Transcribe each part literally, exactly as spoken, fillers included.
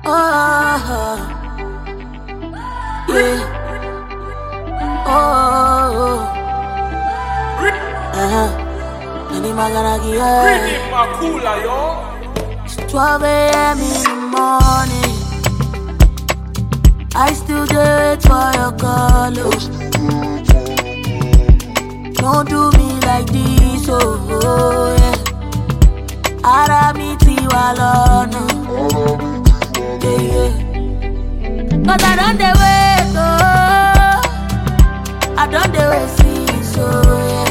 Oh, yeah. Oh, uh-huh. Any maganagi, it's twelve a m in the morning. I still do it for your call. Don't do me like this, oh yeah. Aramiti walona, yeah yeah. Cause I don't dey wait, oh, I don't dey wait, see, so yeah.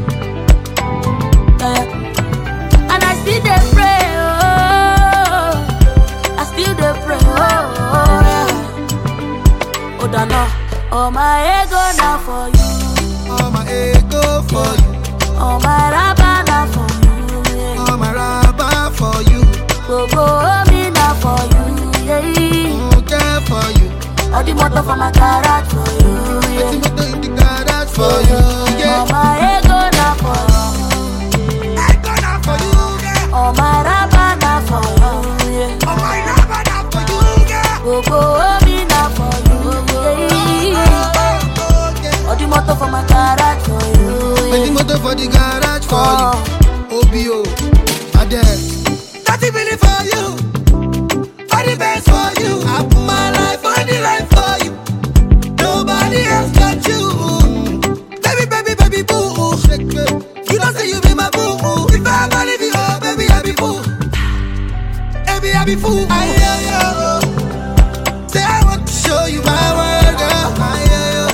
yeah. And I still dey pray, oh, I still dey pray, oh, oh yeah. Oh, don't know, oh my ego now for you. All my ego for you. All my rubber now for you. Yeah. All my rubber for you. Go go me now for you. Yeah. Okay for you. All the motor for my garage for you. Yeah. All the motor in the garage for you. Yeah. All my ego now for you. Ego now for you. Yeah. All my rubber now for you. Yeah. All my rubber now for you. Yeah. Go go me now for you. Yeah. All the motor for my garage for you. All the motor for the garage for oh. you. O B O, Ade. thirty million for you. All the best for you. I put my life on the line for you. Nobody else got you. Baby, baby, baby, boo. You don't say you be my boo. If I ever leave you, oh, baby, I be fool. Baby, I be fool. I hear you. Say I want to show you my world, girl. I hear you.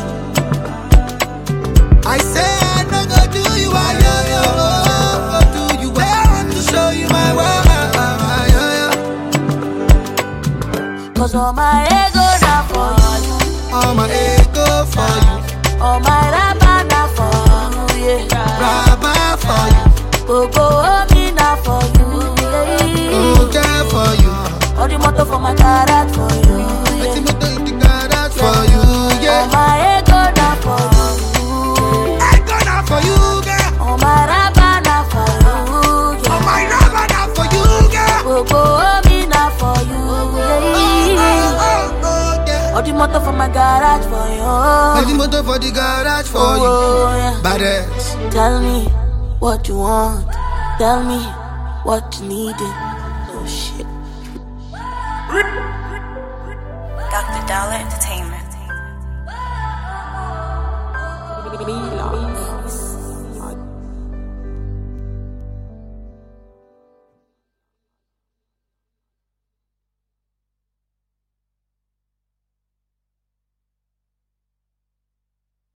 I say I don't go do you, I hear you. Go do you. I want to show you my world, I hear you. Cause all my ego now for you. All my ego for you. All my rubber now for you. Yeah. Rubber for you. Go go me now for you. Yeah. Okay for you. All the motor for my garage for you. Yeah. All the motor in the garage for you. Yeah. All my ego now for you. Ego now for you, girl. All my rubber now for you. Yeah. All my rubber now for you, girl. Go go me now for you. Yeah. Oh, oh, oh, yeah. All the motor for my garage for you. All the motor for the garage for oh, you. Yeah. Badass. Tell me what you want. Tell me what you needed. Oh shit. Doctor Dollar Entertainment.